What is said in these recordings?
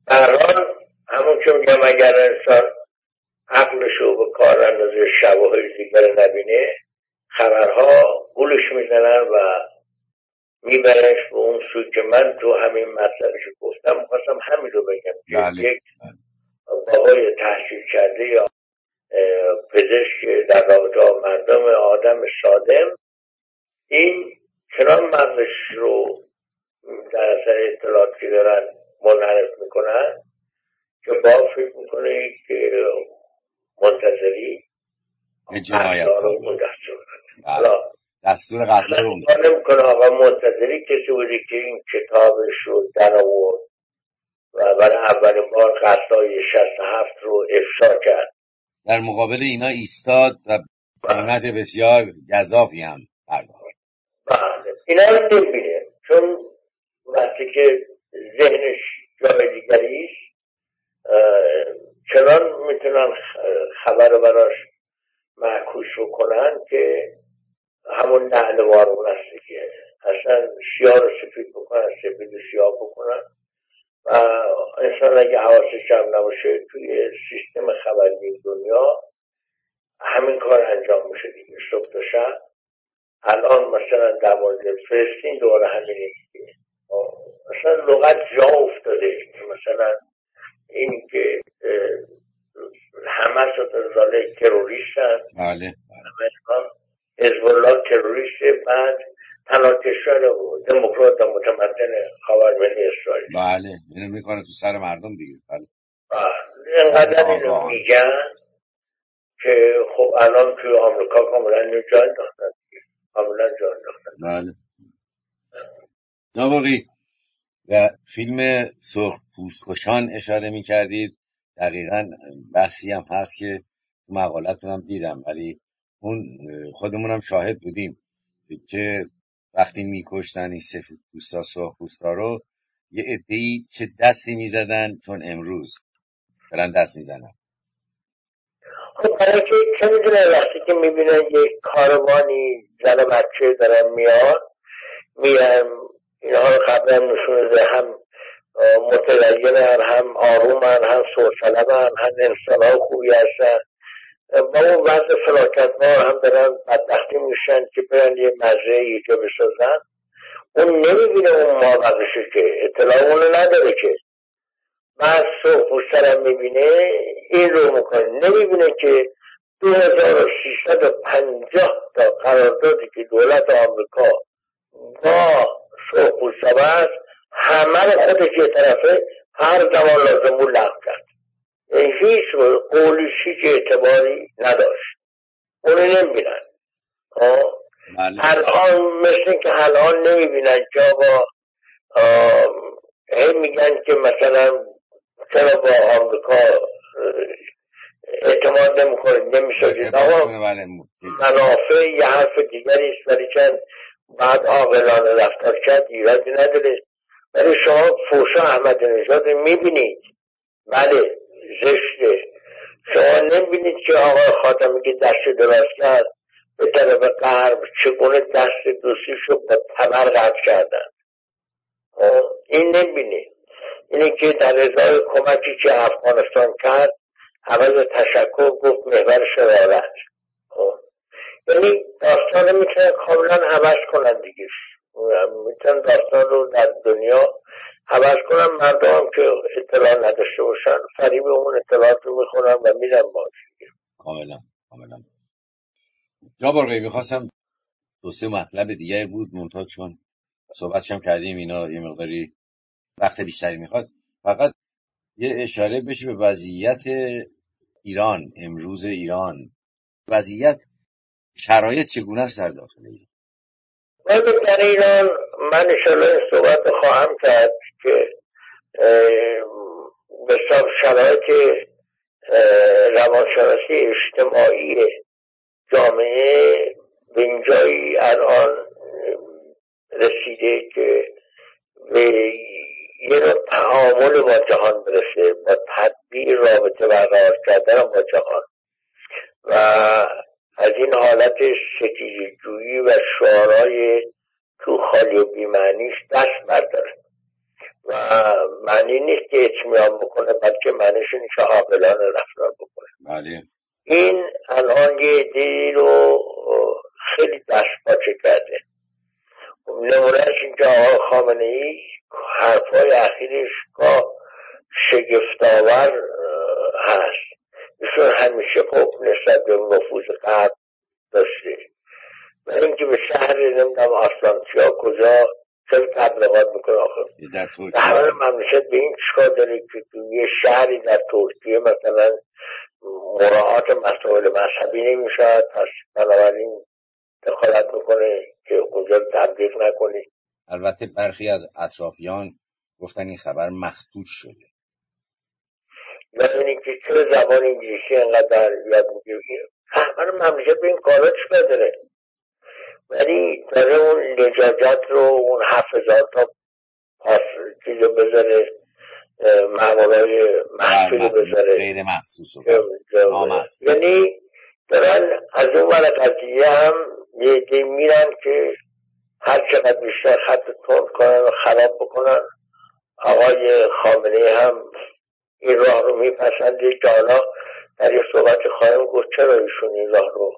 هر حال همون که میگم اگر انسان عقلشو به کار اندازه شواهد دیگر نبینه، خبرها گولش میزنن و میبرنش به اون سوی که من تو همین مطلبش گفتم میخواستم همین رو بگم که یک بابای تحصیل کرده یا پزشک در رابطه با مردم، آدم سالم، این چنان مغزش رو در اثر اطلاعاتی که دارن منحرف میکنن که با فکر میکنه که منتظری جنایتکار دستور قتل رو نمیکنه. آقا منتظری کسی بودی که این کتابش رو در آورد و برای اولین بار قتلای 67 رو افشا کرد، در مقابل اینا ایستاد و قیمت بسیار گزافی هم پرداخت. بله اینا رو نمیبینه، چون وقتی که ذهنش جای دیگریست چنان میتونن خبر رو براش معکوس رو کنن که همون نعل وارون هستی که اصلا سیاه رو سفید بکنن، سفید رو سیاه بکنن و انسان اگه حواسش جمع نباشه توی سیستم خبری دنیا همین کار انجام میشه دیگه. صبح تا شب الان مثلا در مورد فلسطین دوره همینه دیگه، مثلا لغت جا افتاده که مثلا این که همه ستاره تروریستن، بله حزب الله تروریسته، بعد تنها کشور دموکرات متمدن خاورمیانه اسرائیل. بله اینو میکنه تو سر مردم دیگه. بله اینقدر اینو میگن که خب الان توی آمریکا کاملا جا انداختن، کاملا جا انداختن. بله نواقعی و فیلم سرخ پوستکشان اشاره میکردید، دقیقاً بحثی هم هست که مقالتون هم دیدم، ولی اون خودمونم شاهد بودیم که وقتی میکشتن این سفید پوستا سرخ پوستا رو یه عده‌ای چه دستی میزدن، چون امروز دارن دست میزنن. خب برای که چه میدونه وقتی که میبینن یک کاروانی زن و بچه دارن میان اینها رو قبلا نشون ده، هم متدینن، هم آرومن، هم سرسلبن، هم انسان ها خوبی هستن، با اون وضع فلاکت‌ها هم دارن بدبختی میشن که برن یه مزرعه ایجا بسازن. اون نمیبینه اون مابقشه که اطلاع اونو نداره که بعد صبح پوسترم میبینه این رو میکنه، نمیبینه که 2350 تا قراردادی که دولت آمریکا با صبح پوستا بست همه رو خودش یه طرفه هر زمان لازم بود لغو کرد. هیچ قولش هیچ اعتباری نداشت، اونو نمیبینن. الان مثل که الان نمیبینن که آقا میگن که مثلا چرا با آمریکا اعتماد نمیکنید نمیشدید. آقا منافع یه حرف دیگری است، ولی چند بعد عاقلانه رفتار کرد ایرادی نداره. ولی شما فوشا احمدی نژاد میبینید، بله زشته. شما نمیبینید که آقای خاتمی که دست دراز کرد به طرف غرب چگونه دست دوستیشو با تبر قطع کردن. این نمیبینید. اینه که در ازای کمکی که افغانستان کرد عوض تشکر گفت محور شرارت. یعنی داستان میتونن کاملا عوض کنن دیگه، میتونن داستان رو در دنیا عوض کنن. مردم هم که اطلاع نداشته باشن فریب اون اطلاعات رو میخونن و میرن باش. کاملا جناب آقایی میخواستم دو سه مطلب دیگه بود منتها چون صحبتش هم کردیم اینا یه مقداری وقت بیشتری میخواد، فقط یه اشاره بشه به وضعیت ایران امروز. ایران وضعیت شرایط چگونه است در داخل ایران؟ در ایران من انشاءالله صحبت خواهم کرد که بسیار شرایط روانشناسی اجتماعی جامعه به اینجایی الان رسیده که به یه نوع تعامل با جهان برسه، با تدبیر رابطه برقرار کردن با جهان و از این حالت ستیزه جویی و شعارهای تو خالی و بیمعنیش دست برداره و معنی نیست که اطمینان بکنه، بلکه معنیش اینه که عاقلانه رفتار بکنه. بله. این الان یه عده‌ای رو خیلی دست پاچه کرده. نمونهش این که آقای خامنه‌ای حرفای اخیرش شگفت‌آور هست. ایشون همیشه خب نسبت به نفوذ غرب داشته، ولی اینکه به شهر نمیدونم آسانتیا کجا خیلی تبلیغات میکنه. آخر در حال مملکت به این چیکار داره که یه شهری در ترکیه مثلا مراعات مسائل مذهبی نمیشود، پس بنابراین دخالت میکنه که اونجا رو تبلیغ نکنه. البته برخی از اطرافیان گفتن این خبر مخدوش شده. یعنی که چرا زبان انگلیسی انقدر یاد میگیره؟ خبر مملکت به این کارا چیکار داره؟ ولی داره اون لجاجت رو، اون 7000 تا پاس چیزو بذاره، مقالای محصول بذاره غیر محسوس یعنی دارن از اون ور قضیه هم یه عده میرن که هر چقدر بیشتر خط تند کنن و خراب بکنن. آقای خامنه‌ای هم این راه رو میپسنده که حالا در یه صحبت خواهیم گفت چرا ایشون این راه رو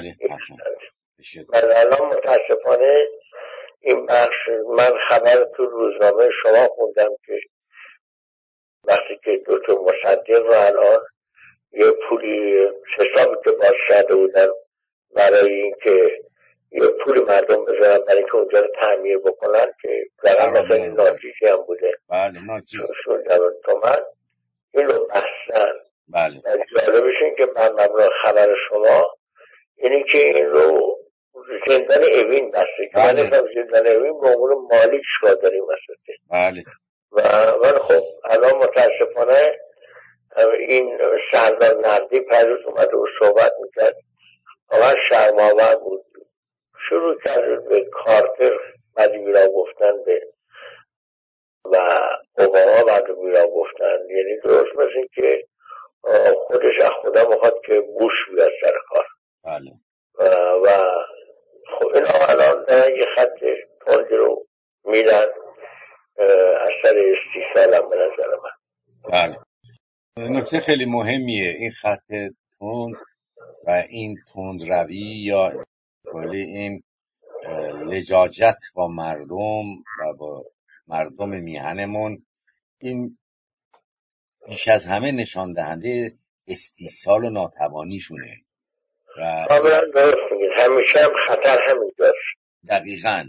من الان متاسفانه این بخش من خبر تو روزنامه شما خوندم که وقتی که دکتر مصدق رو الان یه پولی حسابی که باز کرده بودن برای اینکه یه پولی مردم بذارن برای که اونجا رو تعمیر بکنن که برای مثلا ناچیزی هم بوده. بله ناچیز تومن این رو بستن. بله. جالبش این که من مبنای خبر شما اینی که این رو زندان اوین بسته که من زندان اوین به امور مالی چیکار داریم وسطه. بله. و خب الان متاسفانه این سردار نقدی پریروز اومده و صحبت میکرد، واقعا شرم‌آور بود. شروع کرد به کارتر بعدی بیرا گفتن به و اوباما بعدی بیرا گفتن. یعنی درست مثل این که خودش از خدا میخواد که بوش بیاد سر کار. بله. و خب اینا الان یه خط تندی رو میدن از سر استیصال هم به نظر من. بله. نکته خیلی مهمیه این خط تند و این تند روی یا کلی این لجاجت با مردم و با مردم میهنمون، این بیش از همه نشان دهنده استیصال و ناتوانیشونه. و کاملا درست میگید، همیشه هم خطر همینجاست. دقیقاً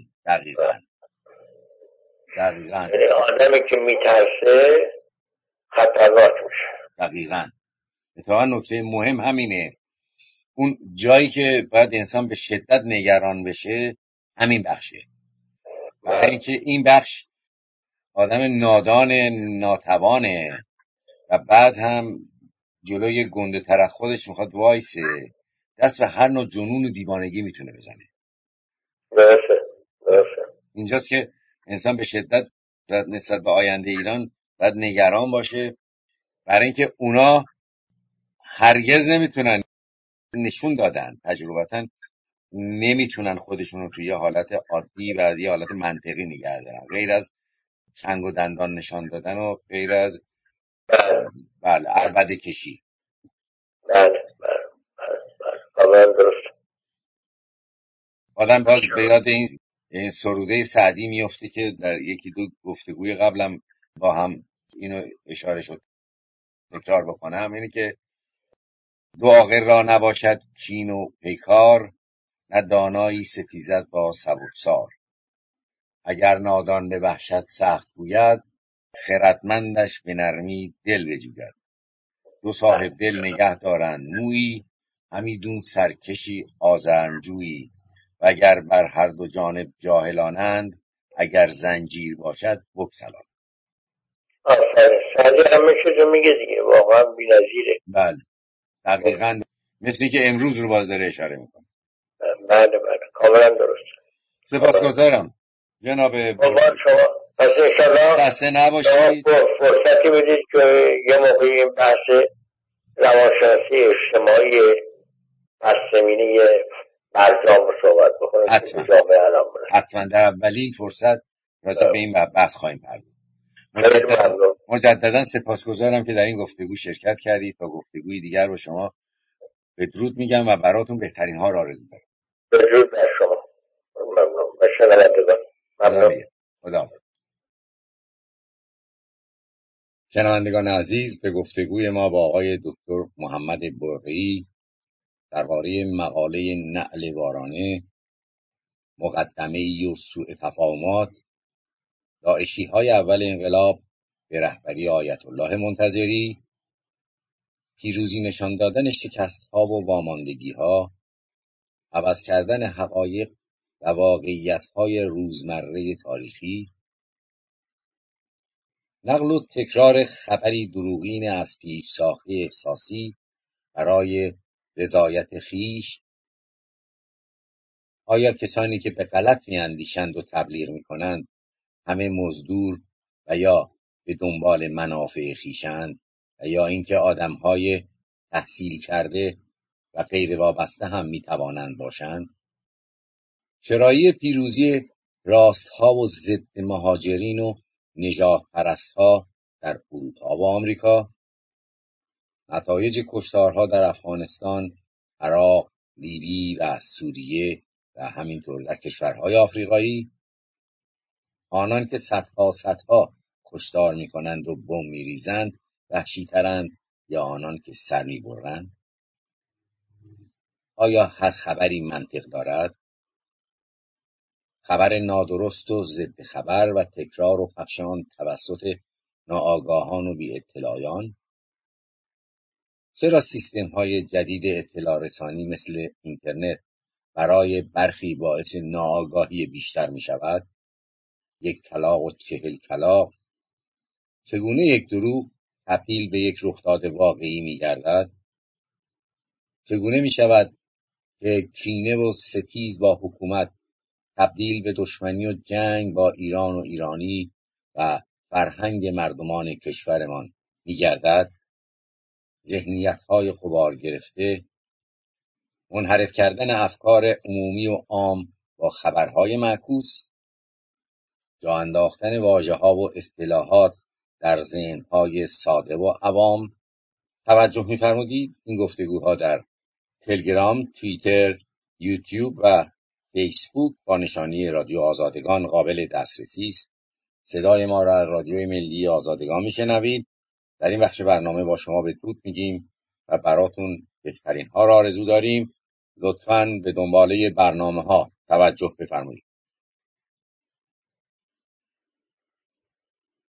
یعنی آدمی که میترسه خطرناک میشه. دقیقاً. اتفاقا نکته مهم همینه، اون جایی که باید انسان به شدت نگران بشه همین بخشه. برای اینکه این بخش آدم نادان ناتوانه و بعد هم جلوی گنده تر خودش میخواد وایسه، دست به هر نوع جنون و دیوانگی میتونه بزنه. درسته. اینجاست که انسان به شدت نسبت به آینده ایران باید نگران باشه، برای اینکه اونا هرگز نمیتونن، نشون دادن تجربتاً نمیتونن خودشون رو توی یه حالت عادی و یه حالت منطقی نگه دارن، غیر از چنگ و دندان نشان دادن و غیر از عربده کشی. بله درست. آدم باز به یاد این سروده سعدی میفته که در یکی دو گفتگوی قبلم با هم اینو اشاره شد، تکرار بکنم، اینه که دو عاقل را نباشد کین و پیکار، نه دانایی ستیزد با سبکسار. اگر نادان به وحشت سخت گوید، خردمندش به نرمی دل بجوید. دو صاحب دل نگه دارند مویی، همیدون سرکشی آزرمجویی. و اگر بر هر دو جانب جاهلانند، اگر زنجیر باشد بگسلان. آفرین. سعدی همه چیزو میگه دیگه، واقعا بی‌نظیره. بله دقیقاً مثلی که امروز رو باز داره اشاره میکنه. بله کاملا درست. سپاسگزارم جناب بابا شما. پس انشالله خسته نباشید. فرصتی بدید که یه موقعی این بحث روانشناسی اجتماعی از زمینه برجام رو صحبت بکنیم. حتما در اولین فرصت راجع به این بحث خواهیم پرداخت. مجددا سپاسگزارم که در این گفتگو شرکت کردید. تا گفتگوی دیگر با شما بدرود میگم و براتون بهترین ها را آرزو دارم. بدرود بر شما. ممنون. و شنوندگان ممنون. خدا. شنوندگان عزیز، به گفتگوی ما با آقای دکتر محمد برقی درباره مقاله نعل وارانه، مقدمه‌ای و سوء تفاهمات، داعشی‌های اول انقلاب به رهبری آیت الله منتظری، پیروزی نشان دادن شکست‌ها و واماندگی‌ها، عوض کردن حقایق و واقعیت‌های روزمره تاریخی، نقل و تکرار خبری دروغین از پیش ساخته احساسی برای رضایت خویش. آیا کسانی که به غلط می‌اندیشند و تبلیغ می‌کنند همه مزدور و یا به دنبال منافع خویشند و یا اینکه آدم‌های تحصیل کرده و غیر وابسته هم می‌توانند باشند؟ چرایی پیروزی راست‌ها و ضد مهاجرین و نژاد پرست‌ها در اروپا و آمریکا، نتایج کشتارها در افغانستان، عراق، لیبی و سوریه و همینطور در کشورهای آفریقایی، آنان که صدها کشتار می‌کنند و بم می‌ریزند وحشی‌ترند یا آنان که سر می‌برند؟ آیا هر خبری منطق دارد؟ خبر نادرست و ضد خبر و تکرار و پخش آن توسط ناآگاهان و بی اطلاعیان؟ چرا سیستم‌های جدید اطلاع رسانی مثل اینترنت برای برخی باعث ناآگاهی بیشتر می‌شود؟ یک کلاغ و 40 کلاغ. چگونه یک دروغ تبدیل به یک رخداد واقعی می‌گردد؟ چگونه می‌شود که کینه و ستیز با حکومت تبدیل به دشمنی و جنگ با ایران و ایرانی و فرهنگ مردمان کشورمان می‌گردد؟ ذهنیت‌های غبار گرفته، منحرف کردن افکار عمومی و عام با خبرهای معکوس، جا انداختن واژه‌ها و اصطلاحات در ذهن‌های ساده و عوام. توجه می‌فرمودید این گفتگوها در تلگرام، توییتر، یوتیوب و فیسبوک با نشانی رادیو آزادگان قابل دسترسی است. صدای ما را از رادیوی ملی آزادگان میشنوید. در این بخش برنامه با شما بدرود میگیم و براتون بهترین ها را آرزو داریم. لطفاً به دنباله برنامه ها توجه بفرمایید.